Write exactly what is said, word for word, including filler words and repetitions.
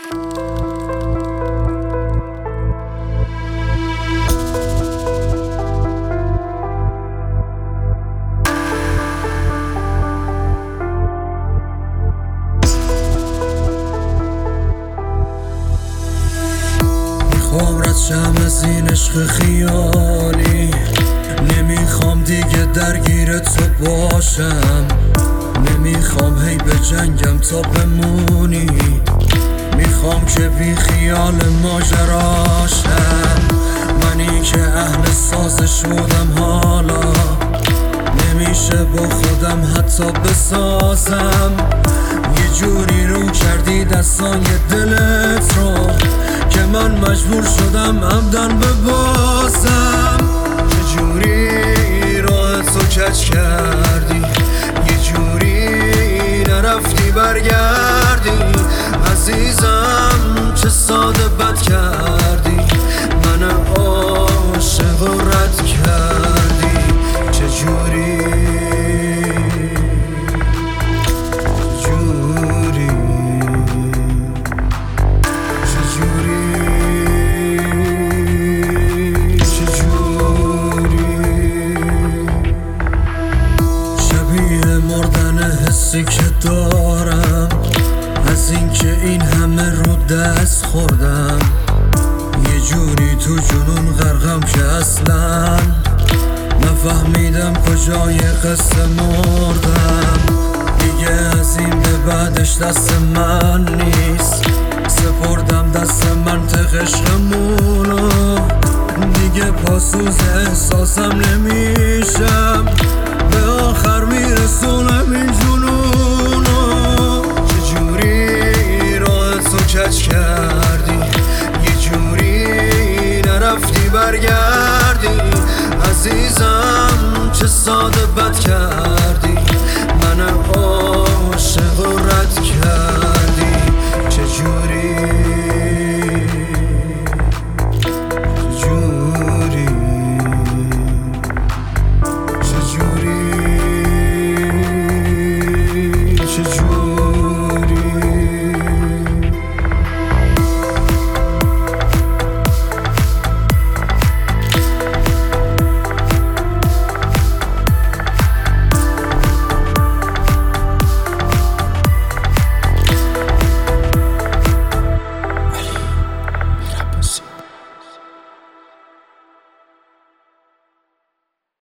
میخوام رد شم از این عشق خیالی، نمیخوام دیگه درگیر تو باشم، نمیخوام هی به جنگم تا بمونی، میخوام که بی خیال ماجراشم. منی که اهل سازش بودم حالا نمیشه با خودم حتی بسازم. یه جوری رو کردی دستای دلت رو که من مجبور شدم عمدن ببازم. یه جوری راه تو کج کردی، یه جوری نرفتی برگردی. عزیزم چه ساده بد کردی، من عاشق و رد کردی. چه جوری حسی که دارم از این که این همه رو دست خوردم، یه جوری تو جنون غرقم که اصلا نفهمیدم کجای قصه مردم. دیگه از این به بعدش دست من نیست، سپردم دست منطق عشقمونو. دیگه پاسوز احساسم نمیشم، به آخر میرسونم این جنونو. چجوری راه تو کج کردی، یه جوری نرفتی برگردی. عزیزم چه ساده